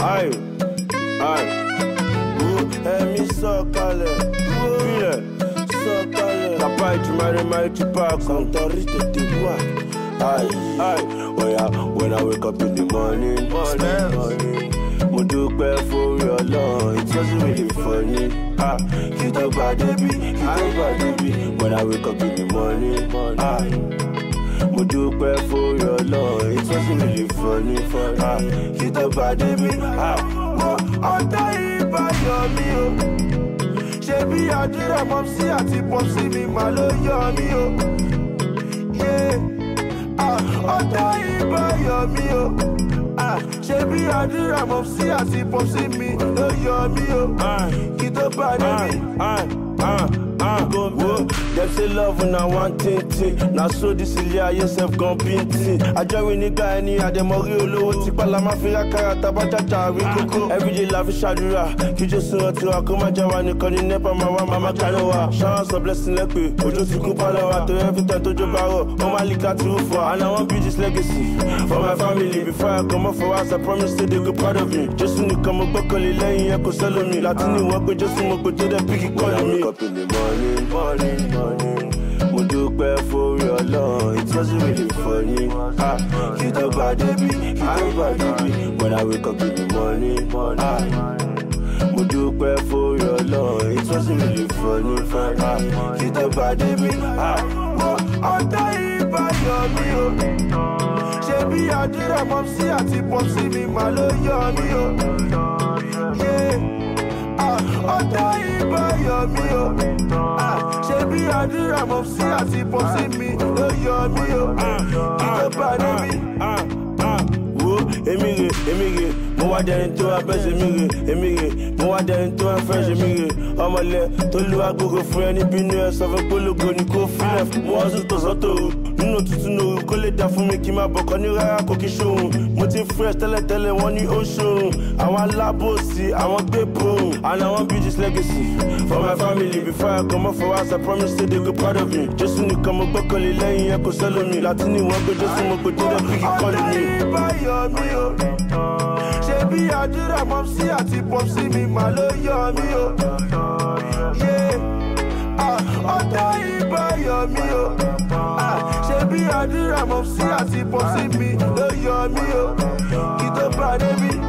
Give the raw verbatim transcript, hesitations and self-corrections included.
Aye, aye. Ẹ̀mí sọ̀kalẹ̀, bílẹ̀ sọ̀kalẹ̀. Kàpá ìjùmọ̀rẹ́ máa ti pa àkàntọ̀rí tètè wá. Aye, aye. Oh yeah, when I wake up in the morning, morning, morning. Mo dúpẹ́ fórí Ọlọ́run, it wasn't really funny. Ah, kí tó bá débi, kí tó bá débi. When I wake up in the morning, ah, mo dúpẹ́ fórí Ọlọ́run, it wasn't really funny. Ah, kí tó bá débi, ah, ọ̀tá ìbá yọ mí o. Ṣé bí àdúrà mọ́mísí àti pọ́sí mi máa ló yọ mí o? Yeah, ọ̀tá ìbá yọ mí o. Ṣé bí àdúrà mọ́mísí àti pọ́sí mi ló yọ mí o? Kí tó bá débi. Go go, them say love when I want it. Now so this is yeah, yourself gon' painting. I join nigga any of them ori olowo ti pala ma fi akara tabajaja ri koko. Every day la fi ṣàdúrà, kí Jésù rántí wa kó má já wa nìkan ní nepa ma wa mama kano wa. Showers of blessing lepe, ojo ti kún palo wa to every time to jo baro. O ma lika ti o for, and I want build this legacy for my family. Before I come up for us, I promise to they go proud of me. Jésù nìkan mo gbọ́kànlé lẹ́yìn ẹ kò sẹ́lómi. Láti ní wọ́n pé Jésù mo pé tó dẹ̀ pick calling me. Up in the morning, morning, morning. Mo dúpẹ́ fórí Ọlọ́run, it wasn't really funny. Ah, kí tó bá débi, kí tó bá débi. When I wake up in the morning, ah, mo dúpẹ́ fórí Ọlọ́run, it wasn't really funny. Ah, kí tó bá débi. Ah, ọ̀tá ìbá yọ mí o. Ṣé bí àdúrà mọ́mísí àti pọ́sí mi máa ló yọ mí o? Yeah, ọ̀tá ìbá yọ mí o. Ṣé bí àdúrà mọ́mísí àti pọ́sí mi ló yọ mí o? Kí tó bá débi. Wo èmi rè, èmi rè, mo wá dẹni tó wá bẹ́sẹ̀ mi rè, èmi rè, mo wá dẹni tó wá fẹ́ ṣe mi rè. Ọmọlẹ̀ tó lu agogo fún ẹni bínú ẹ sọ fún polówó ni kò fílẹ̀. Mo wá sùn tòsọ́tò nínú òtútù náà kó lè dá fún mi kí n máa bọ̀kọ́ ní rárá kò kí ṣòun. Mo ti fresh tẹ́lẹ̀tẹ́lẹ̀ wọ́n ní ó ṣòun. Àwọn alábòsí, àwọn gbé bòun. And I want build this legacy for my family. Before I come up for us, I promise to they go proud of me. Jésù nìkan mo gbọ́kànlé lẹ́yìn ẹ kò sẹ́lómi. Láti ní wọ́n pé Jésù mo pé tó dẹ̀ pick calling me. Ọ̀tá ìbá yọ mí o. Ṣé bí àdúrà mọ́mísí àti pọ́sí mi máa ló yọ mí o? Yeah, ọ̀tá ìbá yọ mí o. Ṣé bí àdúrà mọ́mísí àti pọ́sí mi ló yọ mí o? Kí tó bá débi.